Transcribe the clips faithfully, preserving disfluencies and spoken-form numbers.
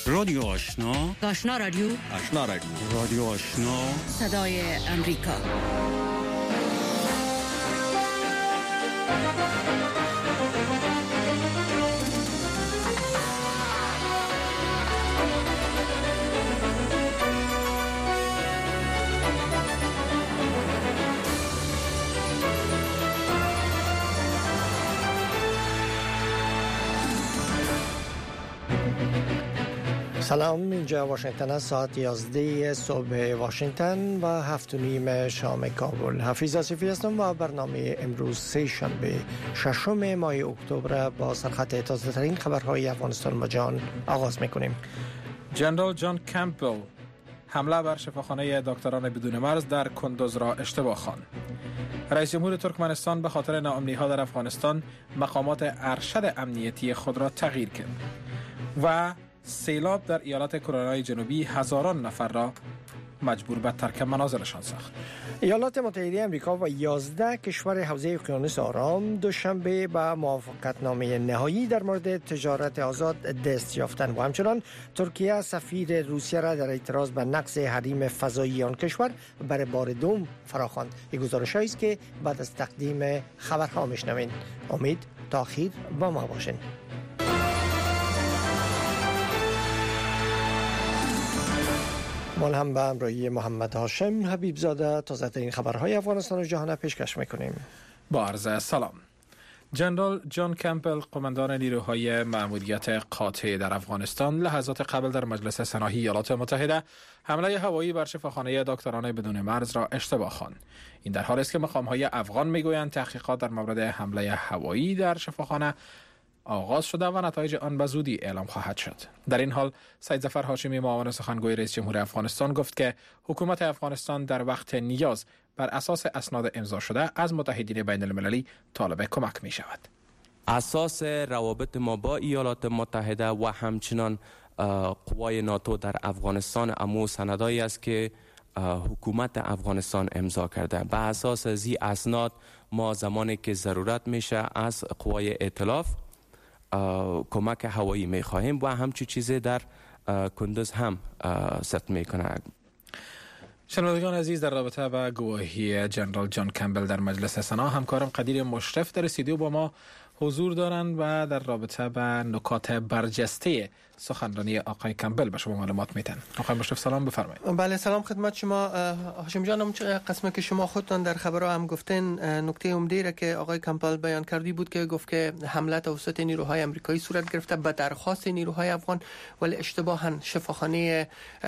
رادیو آشنا، آشنا رادیو، آشنا رادیو، رادیو آشنا، صدای امریکا. سلام، اینجا واشنگتن است. ساعت یازده صبح واشنگتن و هفت و نیم شام کابل. حفیظ آصفی هستم و برنامه امروز سه شنبه ششم ماه اکتبر با سرخط تازه ترین خبرهای افغانستان و جهان آغاز میکنیم. جنرال جان کمپبل حمله بر شفاخانه دکتران بدون مرز در کندوز را اشتباه خواند. رئیس جمهور ترکمنستان به خاطر ناامنی‌ها در افغانستان مقامات ارشد امنیتی خود را تغییر کرد. و سیلاب در ایالات کارولینای جنوبی هزاران نفر را مجبور به ترک منازلشان ساخت. ایالات متحده آمریکا و یازده کشور حوزه اقیانوس آرام دوشنبه به موافقتنامه نهایی در مورد تجارت آزاد دست یافتند و همچنان ترکیه سفیر روسیه را در اعتراض به نقض حریم فضایی آن کشور برای بار دوم فراخواند. این گزارش‌هایی است که بعد از تقدیم خبرها میشنوین. امید تاخیر با ما باشین. ما هم به همراهی محمد هاشم حبیب زاده تازه ترین خبرهای افغانستان و جهان پیشکش میکنیم. با عرض سلام. جنرال جان کمپبل قماندان نیروهای مأموریت قاطع در افغانستان لحظات قبل در مجلس سناهی ایالات متحده حمله هوایی بر شفاخانه دکتران بدون مرز را اشتباه خواند. این در حالی است که مقام‌های افغان میگویند تحقیقات در مورد حمله هوایی در شفاخانه آغاز شده و نتایج آن به زودی اعلام خواهد شد. در این حال سید ظفر هاشمی معاون سخنگوی رئیس جمهور افغانستان گفت که حکومت افغانستان در وقت نیاز بر اساس اسناد امضا شده از متحدین بین المللی طالب کمک می شود. اساس روابط ما با ایالات متحده و همچنان قوای ناتو در افغانستان امو سندایی است که حکومت افغانستان امضا کرده. به اساس زی اسناد ما زمانی که ضرورت میشه از قوای ائتلاف کمک هوایی میخواهیم و همچون چیزی در کندوز هم ست میکنه. شنوندگان عزیز، در رابطه با گواهی جنرال جان کمپبل در مجلس سنا همکارم قدیر مشرف در استودیو با ما حضور دارند و در رابطه با نکات برجسته سخنرانی آقای کمپبل به شما معلومات میتن. آقای مشرف سلام، بفرمایید. بله سلام خدمت شما. هاشم جانم، قسمی که شما خودتان در خبرها هم گفتین، نکته عمده را که آقای کمپبل بیان کردی بود که گفت که حمله توسط نیروهای آمریکایی صورت گرفته به درخواست نیروهای افغان، ولی اشتباها شفاخانه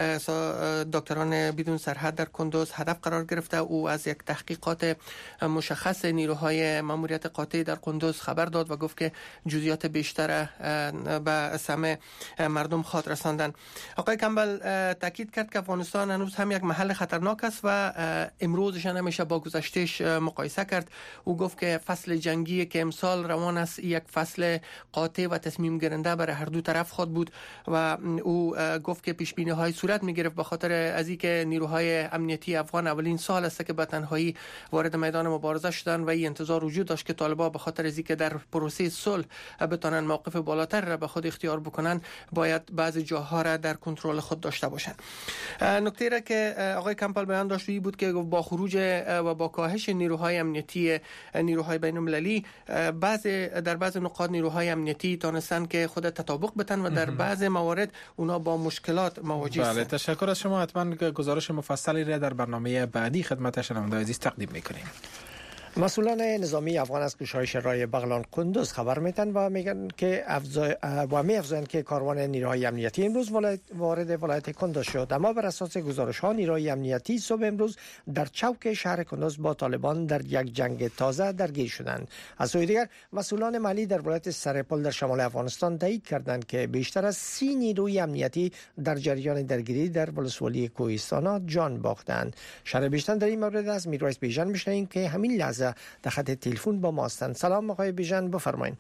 دکتران بدون سرحد در کندوز هدف قرار گرفته. او از یک تحقیقات مشخص نیروهای مأموریت قاطع در کندوز خبر داد و گفت که جزئیات بیشتر به سمع مردم خاطر رساندن. آقای کمپبل تاکید کرد که افغانستان هنوز هم یک محل خطرناک است و امروزش نمیشه با گذشتهش مقایسه کرد. او گفت که فصل جنگی که امسال روان است یک فصل قاطع و تصمیم گیرنده برای هر دو طرف خود بود و او گفت که پیش بینی های صورت میگرفت به خاطر از اینکه نیروهای امنیتی افغان اولین سال است که به تنهایی وارد میدان مبارزه شدن و این انتظار وجود داشت که طالبان به خاطر از اینکه در پروسه صلح بتونن موقف بالاتر را به خود اختیار بکنن باید بعضی جاها را در کنترل خود داشته باشند. نکته را که آقای کمپبل بیان داشت بود که با خروج و با کاهش نیروهای امنیتی نیروهای بین المللی بعضی در بعضی نقاط نیروهای امنیتی تونستن که خود تطابق بتن و در بعضی موارد اونا با مشکلات مواجه هستند. بله، تشکر از شما. حتما گزارش مفصلی را در برنامه بعدی خدمت شنوندگان عزیز تقدیم می‌کنیم. مسئولان نظامی افغان از گشایش راه بغلان کندوز خبر میتن و میگن که افزای و می افزایند که کاروان نیروهای امنیتی امروز وارد ولایت کندوز شد. اما بر اساس گزارش ها نیروهای امنیتی صبح امروز در چوک شهر کندوز با طالبان در یک جنگ تازه درگیر شدند. از سوی دیگر مسئولان محلی در ولایت سرپل در شمال افغانستان تایید کردند که بیشتر از سی نیروی امنیتی در جریان درگیری در ولسوالی کوهستان جان باختند. شرح بیشتر در این مورد از میرویس بیژن میشنویم که همین لحظه در خط تلفن با ما هستند. سلام آقای بیژن، بفرمایید.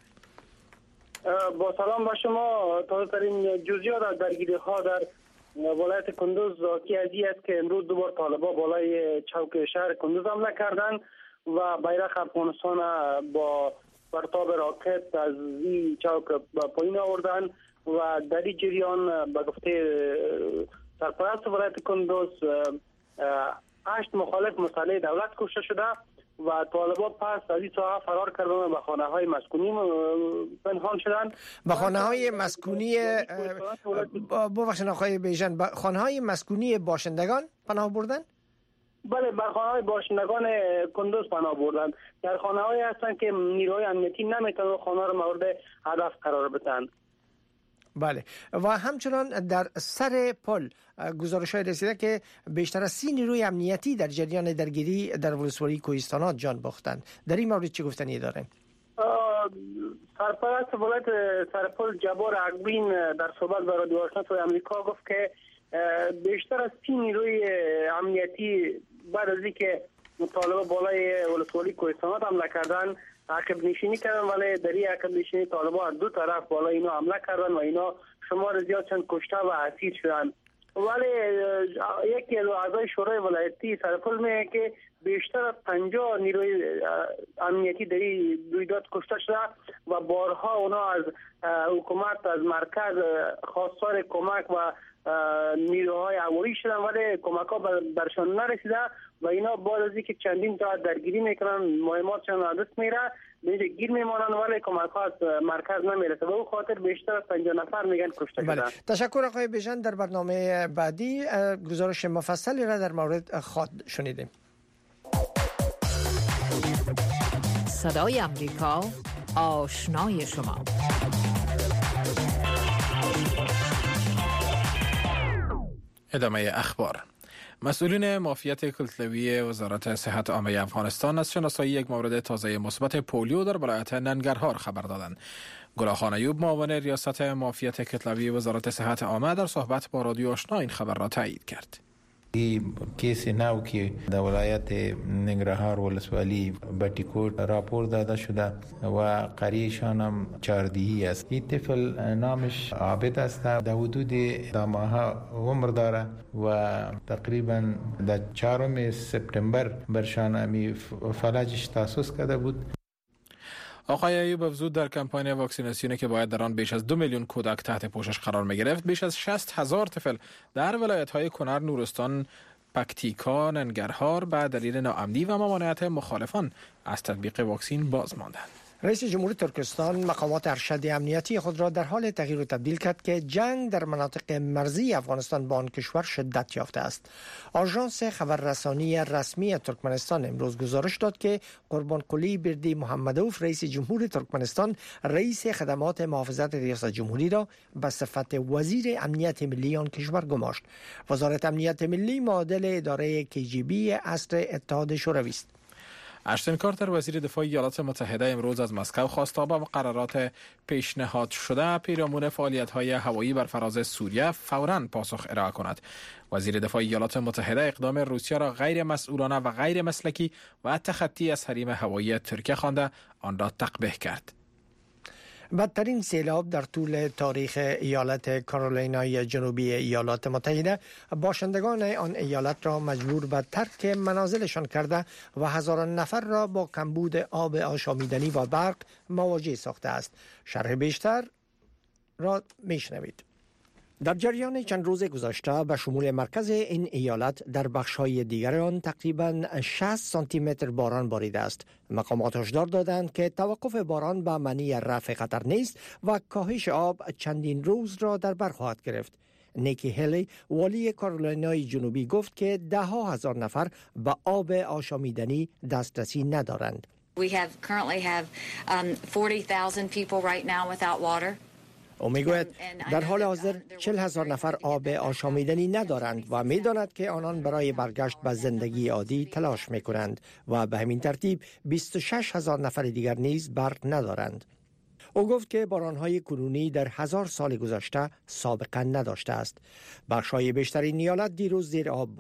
با سلام با شما. تازه ترین جزئیات از درگیری ها در ولایت کندوز حاکی از این است که امروز دوبار طالبان بالای چوک شهر کندوز حمله کردند و بیرق افغانستان با پرتاب راکت از این چوک پایین آوردن و در این جریان به گفته سرپرست ولایت کندوز هشت مخالف مسلح دولت کشته شده و طالبان پس از این ساحه فرار کردن و به خانه های مسکونی پنهان شدن. به خانه های مسکونی ببخشید آقای بیژن، به خانه های مسکونی باشندگان پناه بردن؟ بله، بر خانه های باشندگان کندوز پناه بردن. در خانه های هستن که نیروهای امنیتی نمیتونن خانه رو مورد هدف قرار بدن. بله، و همچنان در سر پل گزارش های رسیده که بیشتر از سی نیروی امنیتی در جریان درگیری در ولسوالی کوهستانات جان باختند. در این مورد چه گفتنی دارین؟ سرپرست ولایت سرپل جبار اکبین در صحبت با رادیو آشنا توی امریکا گفت که بیشتر از سی نیروی امنیتی بعد از اینکه طالبان بالای ولسوالی کوهستانات حمله کردن عقب نشینی کردن، ولی در این عقب نشینی طالبان دو طرف بالای اینا حمله کردن و اینا شمار زیاد چند کشته و اسیر شدن. ولی یکی از اعضای شورای ولایتی سرپل میگه که بیشتر از پنجاه نیروی امنیتی در این رویداد کشته شده و بارها اونا از حکومت از مرکز خواستار کمک و نیروهای هوایی شدن، ولی کمک ها برشان نرسیده و اینا بعد از اینکه چندین ساعت درگیری میکنن مهماتشان از دست میره اینجا گیر میمانن، ولی کمک ها از مرکز نمیرسه. به اون خاطر بیشتر از پنجاه نفر میگن کشته شدن. بله. تشکر آقای بیژن. در برنامه بعدی گزارش مفصلی را در مورد خاد شنیدیم. صدای امریکا، آشنای شما. ادامه اخبار. مسئولین معافیت کلتلوی وزارت صحت عامه افغانستان از شناسایی یک مورد تازه مثبت پولیو در ولایت ننگرهار خبر دادند. گلاخان ایوب، معاون ریاست معافیت کلتلوی وزارت صحت عامه، در صحبت با رادیو آشنا این خبر را تایید کرد. این کیس نو که در ولایت ننگرهار ولسوالی بټیکوټ راپور داده شده و قریشان هم چاردهی است. این طفل نامش عابد است، در حدود دو ماه عمر داره و تقریبا در چهارم سپتامبر برشان امی فلجش تاسیس کرده بود. آقای ایوب افزود در کمپاین واکسیناسیونی که باید در آن بیش از دو میلیون کودک تحت پوشش قرار می گرفت، بیش از شصت هزار طفل در ولایت‌های کنر، نورستان، پکتیکا، ننگرهار به دلیل ناامنی و ممانعت مخالفان از تطبیق واکسین باز ماندند. رئیس جمهور ترکستان مقامات ارشد امنیتی خود را در حال تغییر و تبدیل کرد که جنگ در مناطق مرزی افغانستان با آن کشور شدت یافته است. آژانس خبررسانی رسمی ترکمنستان امروز گزارش داد که قربانقلی بردی محمدوف، رئیس جمهور ترکمنستان، رئیس خدمات محافظت ریاست جمهوری را به صفت وزیر امنیت ملی آن کشور گماشت. وزارت امنیت ملی معادل اداره کی جی بی عصر اتحاد شوروی است. اشتن کارتر، وزیر دفاع ایالات متحده، امروز از مسکو خواست تا به مقررات پیشنهاد شده پیرامون فعالیت‌های هوایی بر فراز سوریه فوراً پاسخ ارائه کند. وزیر دفاع ایالات متحده اقدام روسیه را غیر مسئولانه و غیر مسلکی و تخطی از حریم هوایی ترکیه خوانده آن را تقبیح کرد. بدترین سیلاب در طول تاریخ ایالت کارولینای جنوبی ایالات متحده باشندگان آن ایالت را مجبور به ترک منازلشان کرده و هزاران نفر را با کمبود آب آشامیدنی و برق مواجه ساخته است. شرح بیشتر را میشنوید. در جریان چند روز گذشته به شمول مرکز این ایالت در بخش‌های دیگر آن تقریباً شصت سانتی متر باران باریده است. مقامات هشدار دادند که توقف باران به معنی رفع خطر نیست و کاهش آب چندین روز را در بر خواهد گرفت. نیکی هلی، والی کارولینای جنوبی، گفت که ده ها هزار نفر به آب آشامیدنی دسترسی ندارند. We have currently have um, forty thousand people right now without water. او میگوید در حال حاضر چهل هزار نفر آب آشامیدنی ندارند و میداند که آنان برای برگشت به زندگی عادی تلاش میکنند و به همین ترتیب بیست و شش هزار نفر دیگر نیز برق ندارند. او گفت که بارانهای کنونی در هزار سال گذشته سابقه نداشته است. بخش‌های بیشتر این ایالت دیروز زیر آب بود.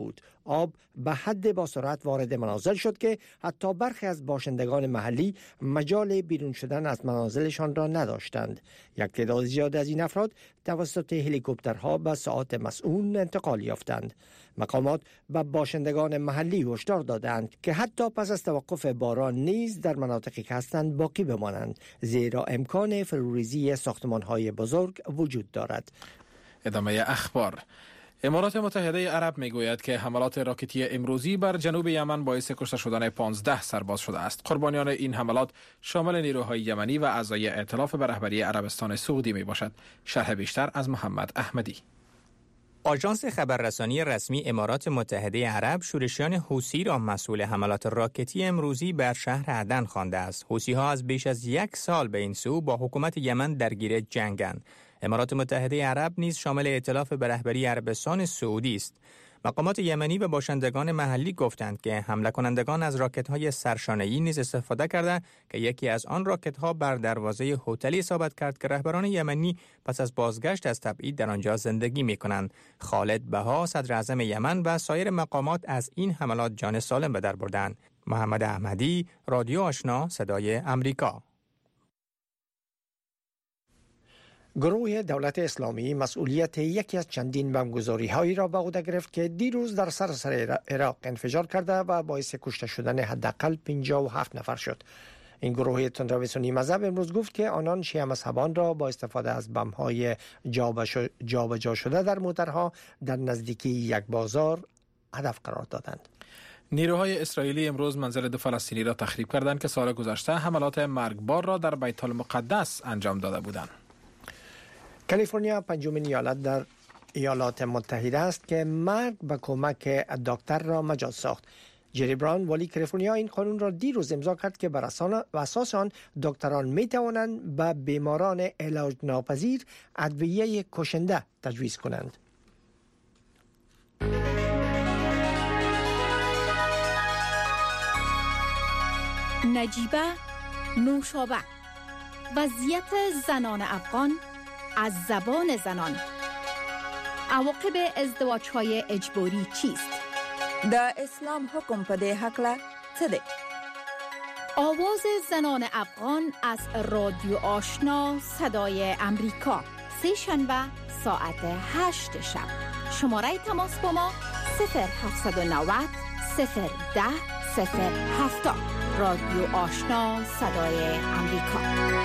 آب به حد با سرعت وارد منازل شد که حتی برخی از باشندگان محلی مجال بیرون شدن از منازلشان را نداشتند. یک تعداد زیاد از این افراد توسط هلیکوپترها به ساعات مسئول انتقال یافتند. مقامات به باشندگان محلی هشدار دادند که حتی پس از توقف باران نیز در مناطقی که هستند باقی بمانند، زیرا امکان فروریزی ساختمان‌های بزرگ وجود دارد. ادامه اخبار. امارات متحده عرب میگوید که حملات راکتی امروزی بر جنوب یمن باعث کشته شدن پانزده سرباز شده است. قربانیان این حملات شامل نیروهای یمنی و اعضای ائتلاف به رهبری عربستان سعودی می باشد. شرح بیشتر از محمد احمدی. آژانس خبررسانی رسمی امارات متحده عرب شورشیان حوثی را مسئول حملات راکتی امروزی بر شهر عدن خوانده است. حوثی‌ها از بیش از یک سال به این سو با حکومت یمن درگیر جنگند. امارات متحده عرب نیز شامل ائتلاف به رهبری عربستان سعودی است. مقامات یمنی و باشندگان محلی گفتند که حمله کنندگان از راکت‌های سرشانه‌ای نیز استفاده کردند که یکی از آن راکت‌ها بر دروازه هتلی اصابت کرد که رهبران یمنی پس از بازگشت از تبعید در آنجا زندگی می‌کنند. خالد بها، صدر اعظم یمن و سایر مقامات از این حملات جان سالم به در بردند. محمد احمدی، رادیو آشنا، صدای امریکا. گروه دولت اسلامی مسئولیت یکی از چندین بمبگذاری‌هایی را به عهده گرفت که دیروز در سراسر عراق انفجار کرده و باعث کشته شدن حداقل پنجاه و هفت نفر شد. این گروه تندروی سنی مذهب امروز گفت که آنان شیعه مذهبان را با استفاده از بم‌های جابجا شده در موترها در نزدیکی یک بازار هدف قرار دادند. نیروهای اسرائیلی امروز منزل دو فلسطینی را تخریب کردند که سال گذشته حملات مرگبار را در بیت المقدس انجام داده بودند. کالیفرنیا پنجمین ایالت در ایالات متحده است که مرگ به کمک دکتر را مجاز ساخت. جری براون ولی کالیفرنیا این قانون را دیروز امضا کرد که بر اساس آن دکتران می توانند به بیماران علاج ناپذیر ادویه کشنده تجویز کنند. نجیبه نوشابه، وضعیت زنان افغان از زبان زنان. عواقب ازدواج‌های اجباری چیست؟ در اسلام حکم په دې هکله څه دی؟ آواز زنان افغان از رادیو آشنا صدای امریکا، سه شنبه ساعت هشت شب. شماره تماس با ما صفر هفتصد و نود صفر ده صفر هفتاد. رادیو آشنا صدای امریکا.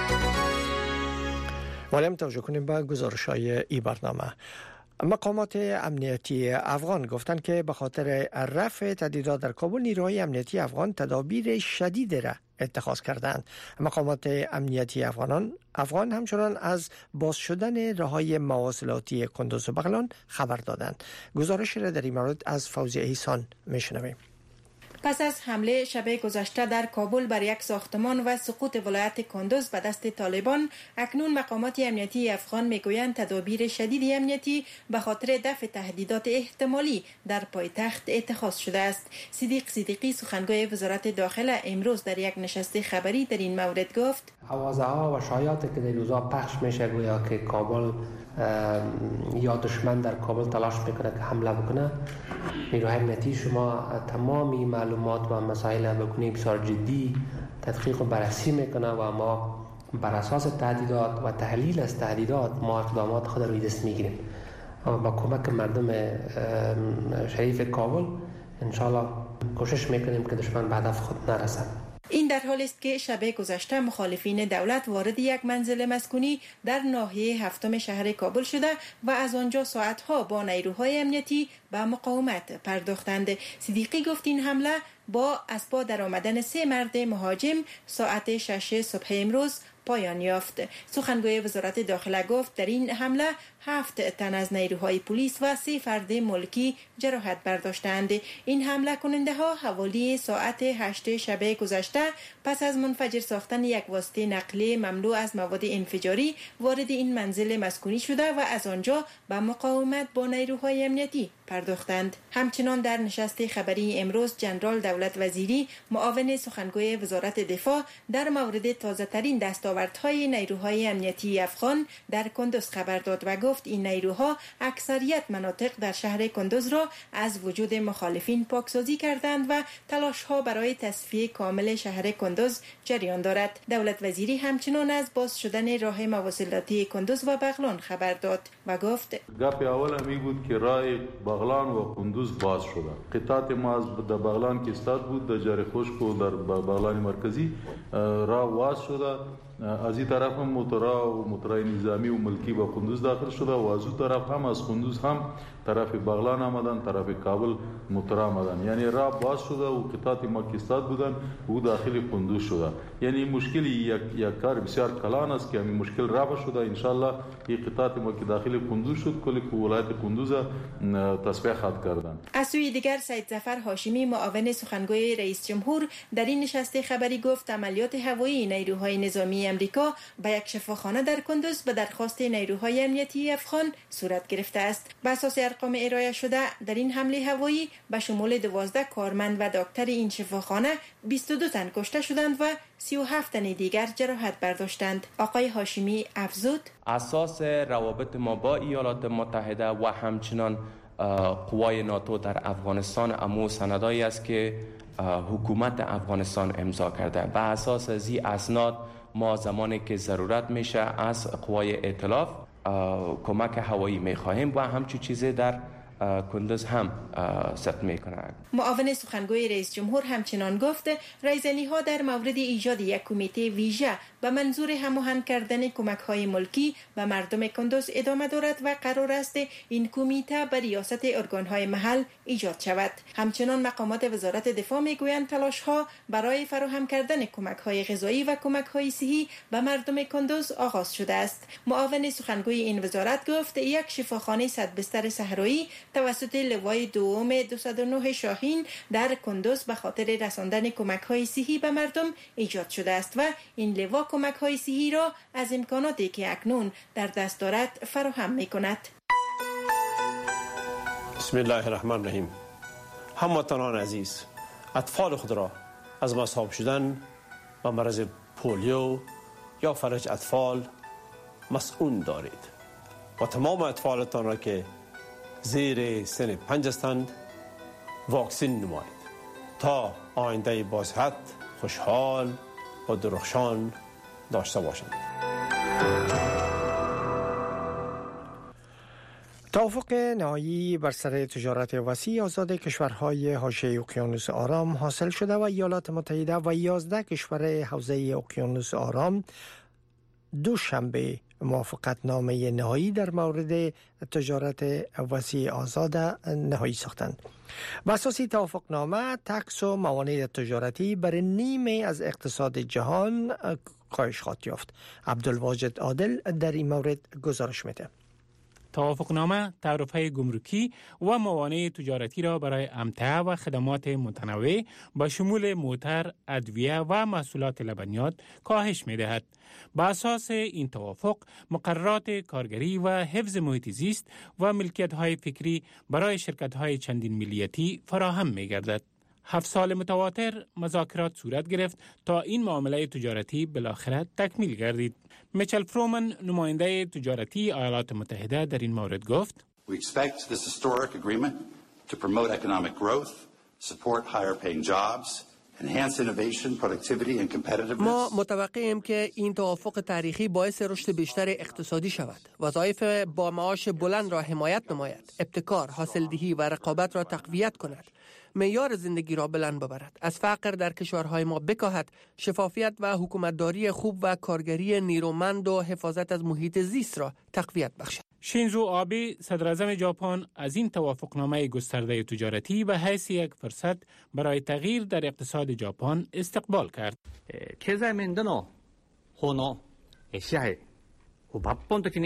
مالیم توجه کنیم به گزارش‌های این برنامه. مقامات امنیتی افغان گفتند که به خاطر رفع تهدیدات در کابل نیروهای امنیتی افغان تدابیر شدید را اتخاذ کردند. مقامات امنیتی افغانان افغان همچنان از باز شدن راههای مواصلاتی کندوز و بغلان خبر دادند. گزارش را در این مورد از فوزیه احسان میشنویم. پس از حمله شب گذشته در کابل بر یک ساختمان و سقوط ولایت کندوز به دست طالبان، اکنون مقامات امنیتی افغان میگویند تدابیر شدید امنیتی به خاطر دفع تهدیدات احتمالی در پایتخت اتخاذ شده است. صدیق صدیقی سخنگوی وزارت داخله امروز در یک نشست خبری در این مورد گفت: آوازها و شایعاتی که در روزها پخش میشه گویا که کابل یا دشمن در کابل تلاش میکنه که حمله بکنه، نیروهای امنیتی شما تمامی معلومات و مسائل بکنی بسیار جدی تدقیق و بررسی میکنه و ما بر اساس تهدیدات و تحلیل از تهدیدات ما اقدامات خود رو دست میگیریم و با کمک مردم شریف کابل انشالله کوشش میکنیم که دشمن به هدف خود نرسد. این در حالی است که شب گذشته مخالفین دولت وارد یک منزل مسکونی در ناحیه هفتم شهر کابل شده و از آنجا ساعتها با نیروهای امنیتی به مقاومت پرداختند. صدیقی گفت این حمله با از پا در آمدن سه مرد مهاجم ساعت شش صبح امروز پایان یافت. سخنگوی وزارت داخله گفت در این حمله هفت تن از نیروهای پلیس و سه فرد ملکی جراحت برداشتند. این حمله کننده ها حوالی ساعت هشت شب گذشته پس از منفجر ساختن یک واسطه نقلیه مملو از مواد انفجاری وارد این منزل مسکونی شده و از آنجا به مقاومت با نیروهای امنیتی پرداختند. همچنان در نشست خبری امروز جنرال دولت وزیری معاون سخنگوی وزارت دفاع در مورد تازه‌ترین دستاوردهای نیروهای امنیتی افغان در کندوز خبر داد و گفت این نیروها اکثریت مناطق در شهر کندوز را از وجود مخالفین پاکسازی کردند و تلاش‌ها برای تصفیه کامل شهر کندوز جریان دارد. دولت وزیری همچنان از باز شدن راه مواصلاتی کندوز و بغلان خبر داد و گفت گپ اول می بود که راه بغلان و کندوز باز شده. قطعات ما از در بغلان که استاد بود در جاری خشک و در بغلان مرکزی راه باز شده. از این طرف هم موتورا و موتورای نظامی و ملکی به کندوز داخل شده و از اون طرف هم از کندوز هم طرف بغلان آمدن، طرف کابل موتورا آمدن. یعنی راه باز شده و قطعات ما که استاد بودن و داخل کندوز شده. یعنی مشکلی یک یک کار بسیار کلان است که همین مشکل رفع شده. ان شاء الله این قطعات ما که داخل کندوز شد کلی ولایت کندوز تصفیه خواهد کردن. از سوی دیگر سید ظفر هاشمی معاون سخنگوی رئیس جمهور در این نشست خبری گفت عملیات هوایی نیروهای نظامی امریکا به یک شفاخانه در کندوز به درخواست نیروهای امنیتی افغان صورت گرفته است. بر اساس ارقام ارائه شده در این حمله هوایی به شمول دوازده کارمند و دکتر این شفاخانه بیست و دو تن کشته شدند و سی و هفت تن دیگر جراحت برداشتند. آقای هاشمی افزود اساس روابط ما با ایالات متحده و همچنان قوای ناتو در افغانستان امو سندایی است که حکومت افغانستان امضا کرده. به اساس زی اسناد ما زمانی که ضرورت میشه از قوای ائتلاف کمک هوایی میخواهیم و همچون چیزی در کندوز هم ست میکنند. معاون سخنگوی رئیس جمهور همچنان گفت رایزنی ها در مورد ایجاد یک کمیته ویژه به منظور هماهنگ کردن کمک های ملکی و مردم کندوز ادامه دارد و قرار است این کمیته به ریاست ارگان های محل ایجاد شود. همچنان مقامات وزارت دفاع میگویند تلاش ها برای فراهم کردن کمک های غذایی و کمک های صحی به مردم کندوز آغاز شده است. معاون سخنگوی این وزارت گفت یک شفاخانه صد بستر صحرایی توسط لوای دوم دویست و نه شاهین در کندوز به خاطر رساندن کمک های صحی به مردم ایجاد شده است و این لوا کمک های صحی را از امکاناتی که اکنون در دست دارد فراهم می کند. بسم الله الرحمن الرحیم. هموطنان عزیز، اطفال خود را از مصاب شدن و مرض پولیو یا فلج اطفال مسئول دارید و تمام اطفالتان را که زیر سن پنج هستند واکسین نمایید تا آینده بازصحت، خوشحال و درخشان داشته باشند. توافق نهایی بر سر تجارت وسیع آزاد کشورهای حاشیه اقیانوس آرام حاصل شده و ایالات متحده و یازده کشور حوزه اقیانوس آرام دوشنبه موافقت نامه نهایی در مورد تجارت وسیع آزاد نهایی ساختند. بر اساس توافق نامه تکس و موانع تجارتی برای نیمه از اقتصاد جهان کاهش خواهد یافت. عبدالواجد عادل در این مورد گزارش میده. توافقنامه تعرفه گمرکی و موانع تجارتی را برای امتعه و خدمات متنوع با شمول موتر، ادویه و محصولات لبنیات کاهش می دهد. با اساس این توافق مقررات کارگری و حفظ محیط زیست و ملکیت های فکری برای شرکت های چندین ملیتی فراهم می گردد. هفت سال متواتر مذاکرات صورت گرفت تا این معامله تجارتی بالاخره تکمیل گردید. میچل فرومن نماینده تجارتی ایالات متحده در این مورد گفت: We expect this historic agreement to promote economic growth, support higher paying jobs, enhance innovation, productivity and competitiveness. ما متوقعیم که این توافق تاریخی باعث رشد بیشتر اقتصادی شود، وظایف با معاش بلند را حمایت نماید، ابتکار، حاصلدهی و رقابت را تقویت کند، معیار زندگی را بلند ببرد، از فقر در کشورهای ما بکاهد، شفافیت و حکومتداری خوب و کارگری نیرومند و حفاظت از محیط زیست را تقویت بخشد. شینزو آبه صدراعظم ژاپن از این توافقنامه گسترده تجارتی به حیث یک فرصت برای تغییر در اقتصاد ژاپن استقبال کرد. 経済面での法の支配を抜本的に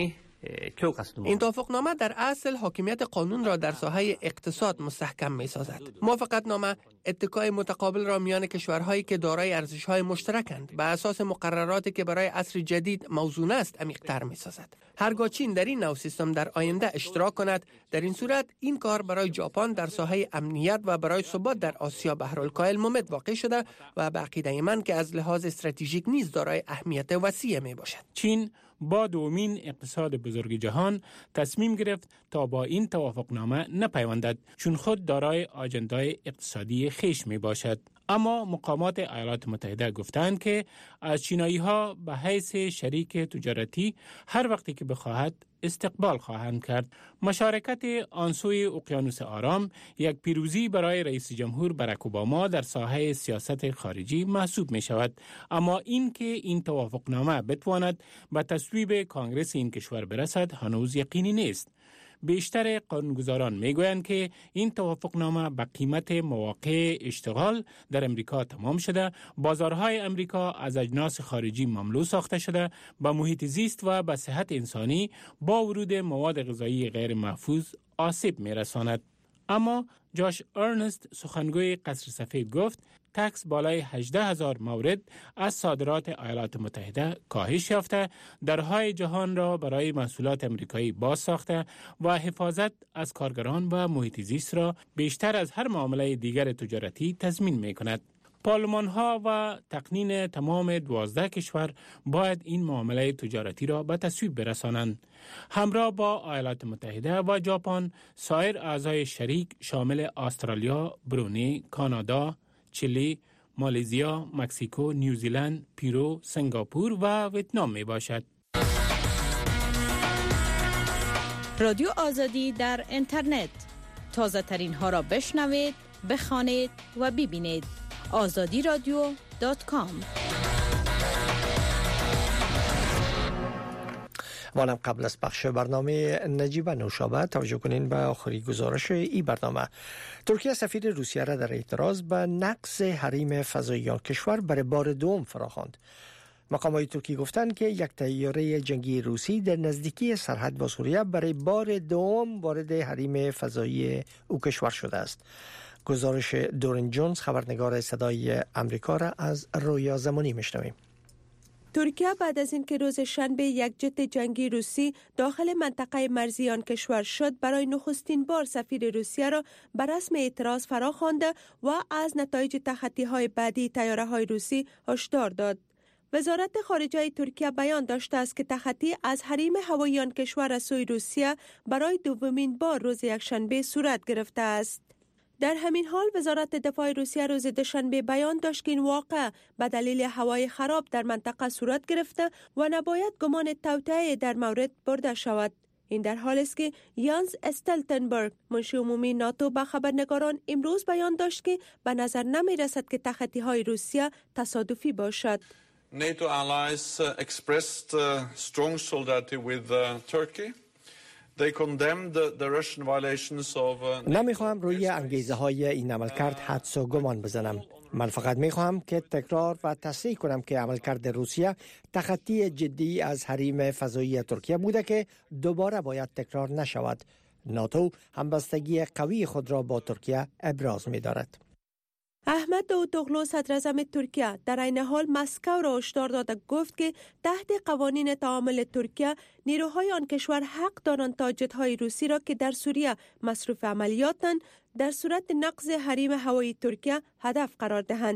این توافقنامه در اصل حاکمیت قانون را در ساحه اقتصاد مستحکم می سازد. موافقتنامه اتکای متقابل را میان کشورهایی که دارای ارزش‌های مشترکند به اساس مقرراتی که برای عصر جدید موزون است عمیق‌تر می سازد. هرگاه چین در این نوع سیستم در آینده اشتراک کند، در این صورت این کار برای ژاپن در ساحه امنیت و برای ثبات در آسیا بحرالکاهل ممد واقع شده و به عقیده من که از لحاظ استراتژیک نیز دارای اهمیت وسیع می باشد. چین با دومین اقتصاد بزرگ جهان تصمیم گرفت تا با این توافقنامه نپیوندد، چون خود دارای آجندای اقتصادی خویش می باشد. اما مقامات ایالات متحده گفتند که از چینایی ها به حیث شریک تجارتی هر وقتی که بخواهد استقبال خواهند کرد. مشارکت آنسوی اقیانوس آرام یک پیروزی برای رئیس جمهور باراک اوباما در ساحه سیاست خارجی محسوب می شود. اما این که این توافقنامه بتواند به تصویب کانگرس این کشور برسد هنوز یقینی نیست. بیشتر قانونگذاران میگویند که این توافقنامه به قیمت مواقع اشتغال در امریکا تمام شده، بازارهای امریکا از اجناس خارجی مملو ساخته شده، به محیط زیست و به صحت انسانی با ورود مواد غذایی غیر محفوظ آسیب میرساند. اما جاش ارنست سخنگوی قصر سفید گفت تکس بالای هجده هزار مورد از صادرات ایالات متحده کاهش یافته، درهای جهان را برای محصولات امریکایی باز ساخته و حفاظت از کارگران و محیط زیست را بیشتر از هر معامله دیگر تجارتی تضمین می کند. پارلمان ها و تقنین تمام دوازده کشور باید این معامله تجارتی را به تصویب برسانند. همراه با ایالات متحده و ژاپن، سایر اعضای شریک شامل استرالیا، برونی، کانادا، چیلی، مالزیا، مکزیکو، نیوزیلند، پیرو، سنگاپور و ویتنام می باشد. رادیو آزادی در اینترنت، تازه ترین ها را بشنوید، بخوانید و ببینید. آزادی رادیو دات کام. وانم قبل از پخش برنامه نجیب نوشابه توجه کنین به آخری گزارش این برنامه. ترکیه سفیر روسیه را در اعتراض به نقض حریم فضایی آن کشور برای بار دوم فراخواند. مقامات ترکی گفتند که یک طیاره جنگی روسی در نزدیکی سرحد با سوریه برای بار دوم وارد حریم فضایی او کشور شده است. گزارش دورین جونز خبرنگار صدای امریکا را از رویا زمانی میشنویم. ترکیه بعد از اینکه روز شنبه یک جت جنگی روسی داخل منطقه مرزی آن کشور شد، برای نخستین بار سفیر روسیه را به رسم اعتراض فراخوانده و از نتایج تخطی‌های بعدی طیاره‌های روسی هشدار داد. وزارت خارجه ترکیه بیان داشته است که تخطی از حریم هوایی آن کشور از سوی روسیه برای دومین بار روز یکشنبه صورت گرفته است. در همین حال وزارت دفاع روسیه روز دوشنبه بیان داشت که این واقعه به دلیل هوای خراب در منطقه صورت گرفته و نباید گمان توطئه در مورد برده شود. این در حالی است که یانس استلتنبرگ منشی عمومی ناتو به خبرنگاران امروز بیان داشت که به نظر نمی رسد که تخطی های روسیه تصادفی باشد. NATO allies uh, expressed uh, strong solidarity with uh, Turkey. They condemned the, the Russian violations of uh, نمیخواهم روی انگیزه های این عملکرد حدس و گمان بزنم. من فقط میخواهم که تکرار و تصریح کنم که عملکرد روسیه تخطی جدی از حریم فضایی ترکیه بوده که دوباره باید تکرار نشود. ناتو همبستگی قوی خود را با ترکیه ابراز می‌دارد. احمد داوطوغلو صدراعظم ترکیه در عین حال مسکو را هشدار داد، گفت که تحت قوانین تعامل ترکیه نیروهای آن کشور حق دارند تا جت‌های روسی را که در سوریه مصروف عملیاتند در صورت نقض حریم هوایی ترکیه هدف قرار دهند.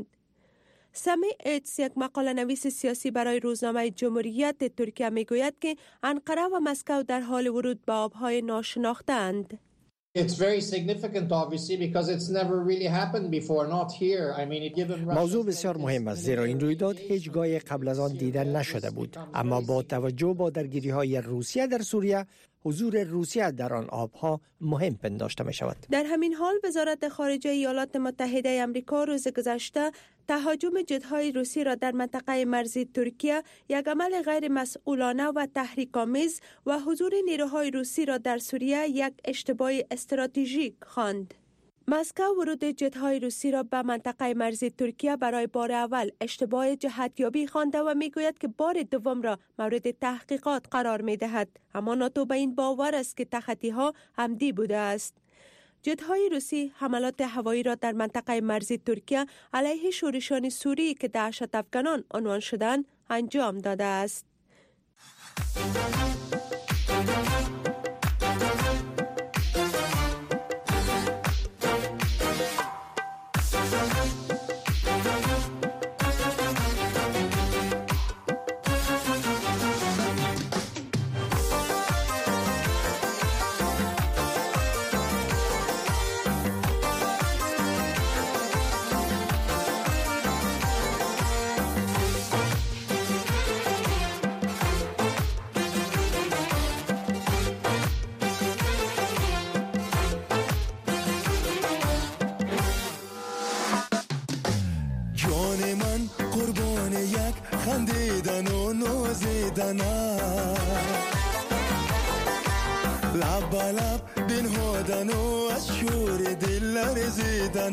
سمی ایتس یک مقاله نویس سیاسی برای روزنامه جمهوریت ترکیه میگوید که انقره و مسکو در حال ورود به آبهای ناشناخته اند. It's very significant obviously because it's never really happened before, not here. I mean, given موضوع بسیار مهم است زیرا این رویداد هیچگاه قبل از آن دیده نشده بود، اما با توجه با درگیری‌های روسیه در سوریه حضور روسیه در آن آبها مهم پنداشته می شود. در همین حال وزارت خارجه ایالات متحده آمریکا روز گذشته تهاجم جت‌های روسی را در منطقه مرزی ترکیه یک عمل غیر مسئولانه و تحریک‌آمیز و حضور نیروهای روسی را در سوریه یک اشتباه استراتژیک خواند. مسکو ورود جت‌های روسی را به منطقه مرزی ترکیه برای بار اول اشتباه جهتیابی خوانده و میگوید که بار دوم را مورد تحقیقات قرار می‌دهد. اما ناتو به این باور است که تخطی‌ها عمدی بوده است. جت‌های روسی حملات هوایی را در منطقه مرزی ترکیه علیه شورشیان سوری که دهشت افکنان عنوان شدند انجام داده است. خندیدن و نازیدن لب به لب بنهادن و از شور دل لرزیدن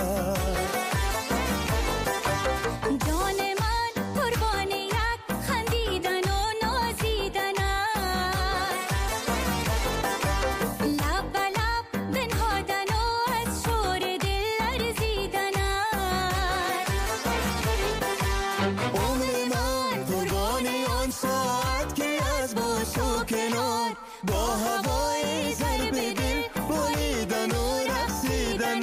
جان من قربان یک خندیدن و نازیدن لب به لب بنهادن و از شور دل لرزیدن کنار با هوای ضرب دل بریدن و رقصیدن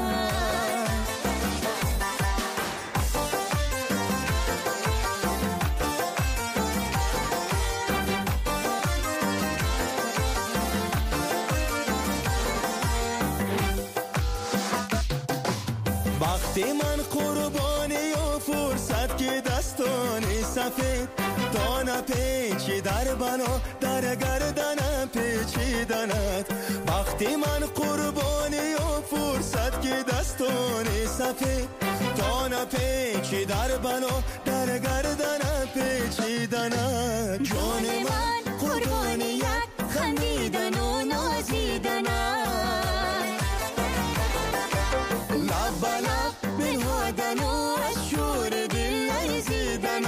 وقتی من قربانی و فرصت که دستانی سفید دانه پیچی در بنا در گردن پیچیدنت وقتی من قربانی و فرصت که دستانی سفید دانه پیچی در بنا در گردن پیچیدنت جان من قربانی یک خندیدن و نازیدن لب به لب بنهادن و از شور دل لرزیدن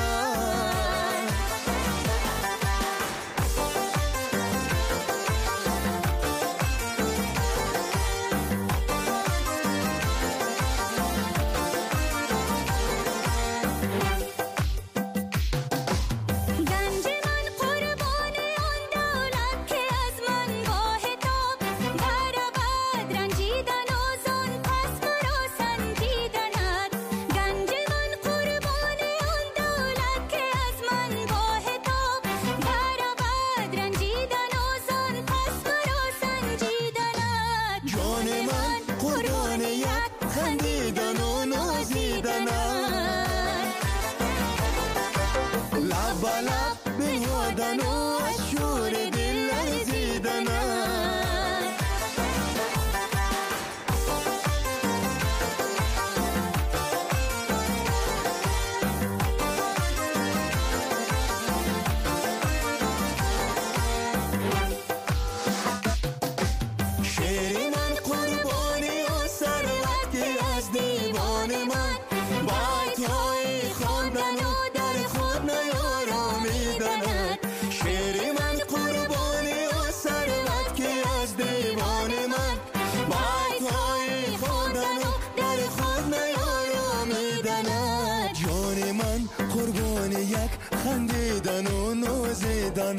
خندیدن و نازیدن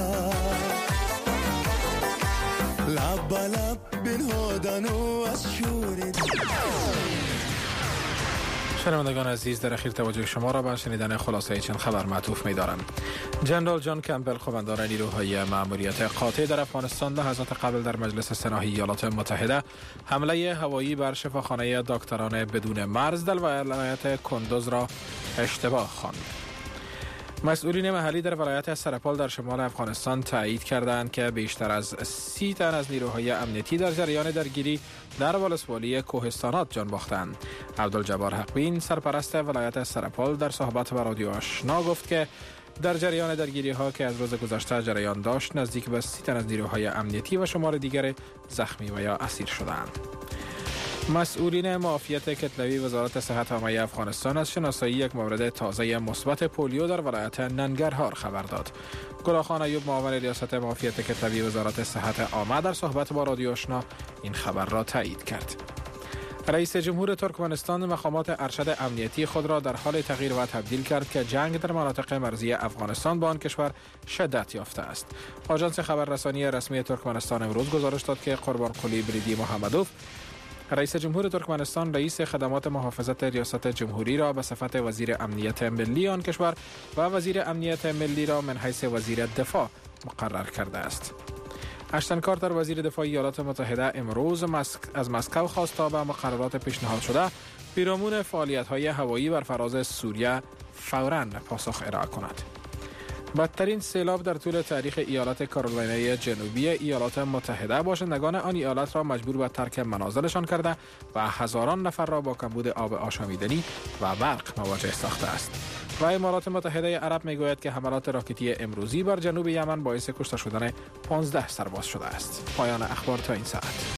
لب به لب بنهادن و از شور شنوندگان عزیز، در اخیر توجه شما را به شنیدن خلاصه چند خبر معطوف می‌دارم. جنرال جان کمپل، قماندان نیروهای مأموریت قاطع در افغانستان، لحظات قبل در مجلس سنای ایالات متحده حمله هوایی بر شفاخانه دکتران بدون مرز در ولایت کندوز را اشتباه خواند. مسئولین محلی در ولایت سرپال در شمال افغانستان تایید کردند که بیشتر از سی تن از نیروهای امنیتی در جریان درگیری در ولسوالی کوهستانات جان باختند. عبدالجبار حقبین، سرپرست ولایت سرپال، در صحبت با رادیو آشنا گفت که در جریان درگیری ها که از روز گذشته جریان داشت نزدیک به سی تن از نیروهای امنیتی و شمار دیگر زخمی و یا اسیر شدند. مسئولین معافیت کتلوی وزارت صحت عامه افغانستان از شناسایی یک مورد تازه مثبت پولیو در ولایت ننگرهار خبر داد. گلاخان ایوب معاون ریاست معافیت کتلوی وزارت صحت عامه در صحبت با رادیو آشنا این خبر را تایید کرد. رئیس جمهور ترکمنستان مقامات ارشد امنیتی خود را در حال تغییر و تبدیل کرد که جنگ در مناطق مرزی افغانستان با آن کشور شدت یافته است. آژانس خبررسانی رسمی ترکمنستان امروز گزارش داد که قربانقلی بریدی محمدوف رئیس جمهور ترکمنستان رئیس خدمات محافظت ریاست جمهوری را به صفت وزیر امنیت ملی آن کشور و وزیر امنیت ملی را من حیث وزیر دفاع مقرر کرده است. اشتن کارتر وزیر دفاع ایالات متحده امروز از مسکو خواست تا به مقررات پیشنهاد شده پیرامون فعالیت‌های هوایی بر فراز سوریه فوراً پاسخ ارائه کند. بدترین سیلاب در طول تاریخ ایالت کارولینای جنوبی ایالات متحده باشندگان آن ایالت را مجبور به ترک منازلشان کرده و هزاران نفر را با کمبود آب آشامیدنی و برق مواجه ساخته است. و امارات متحده عرب میگوید که حملات راکتی امروزی بر جنوب یمن باعث کشته شدن پانزده سرباز شده است. پایان اخبار تا این ساعت.